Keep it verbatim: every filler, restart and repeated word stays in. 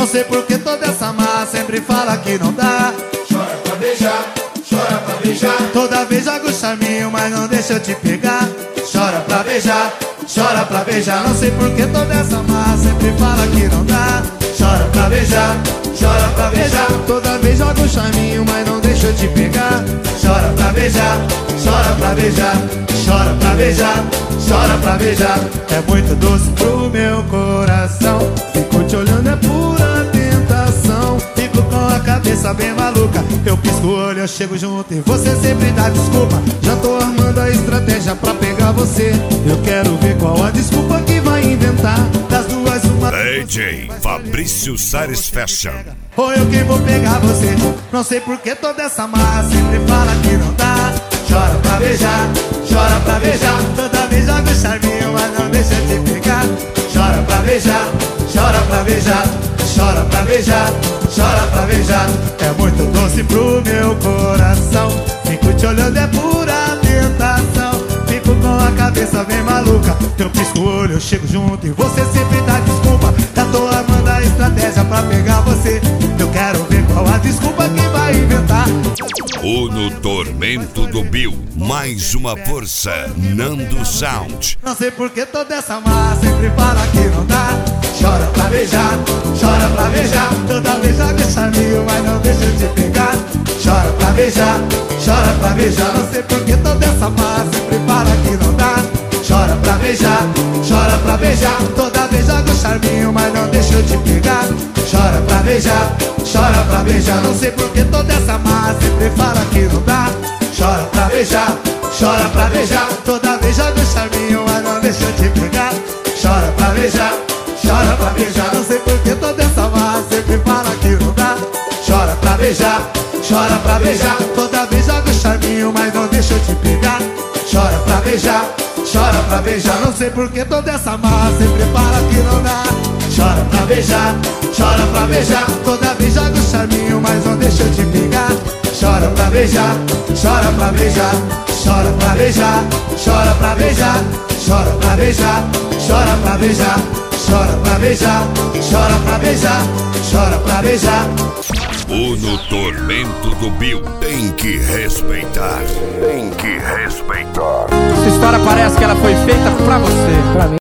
Não sei por que toda essa má sempre fala que não dá. Chora pra beijar, chora pra beijar. Toda vez joga o charminho, mas não deixa eu te pegar. Chora pra beijar, chora pra beijar. Não sei por que toda essa má sempre fala que não dá. Chora pra beijar, chora pra beijar. Toda vez joga o charminho, mas não deixa eu te pegar. Chora pra beijar, chora pra beijar. Chora pra beijar, chora pra beijar. É muito doce pro meu coração. Fico te olhando, é pura tentação. Fico com a cabeça bem maluca. Eu pisco o olho, eu chego junto e você sempre dá desculpa. Já tô armando a estratégia pra pegar você. Eu quero ver qual a desculpa que vai inventar. Das duas uma D J Fabrício Sares Fashion. ou eu que vou pegar você. Não sei por que toda essa má sempre fala que não dá. Chora pra beijar, chora pra beijar. Toda vez joga o charminho, mas não deixa eu te pegar. Chora pra beijar, chora pra beijar. Chora pra beijar, chora pra beijar. É muito doce pro meu coração. Fico te olhando, é pura tentação. Fico com a cabeça bem maluca. Eu pisco o olho, eu chego junto e você sempre dá desculpa. Já tô armando a estratégia pra pegar você. Eu quero ver qual a desculpa que vai inventar. O No Tormento do Bill. Mais uma força, Nando Sound. Não sei por que toda essa má sempre fala que não dá. Chora pra beijar, chora pra beijar. Toda vez joga o charminho, mas não deixa eu te pegar. Chora pra beijar, chora pra beijar. Não sei por que toda essa má sempre fala que não dá. Chora pra beijar, chora pra beijar. Toda vez joga o charminho, mas não deixa eu te pegar. Chora pra beijar, chora pra beijar. Não sei por que toda essa má sempre fala que não dá. Chora pra beijar, chora pra beijar. Toda vez joga o charminho, mas não deixa eu te pegar. Chora pra beijar, chora pra beijar. Não sei por que toda essa má sempre fala que não dá. Chora pra beijar, chora pra beijar. Toda vez joga o charminho, mas não deixa eu te pegar. Chora pra beijar, chora pra beijar. Não sei por que toda essa má sempre fala que não dá. Chora pra beijar, chora pra beijar. Toda vez joga o charminho, mas não deixa eu te pegar. Chora pra beijar, chora pra beijar. Chora pra beijar, chora pra beijar. Chora pra beijar, chora pra beijar. Chora pra beijar, chora pra beijar. Chora pra beijar. O No Tormento do Bill. Tem que respeitar. Tem que respeitar. Essa história parece que ela foi feita pra você. Pra mim.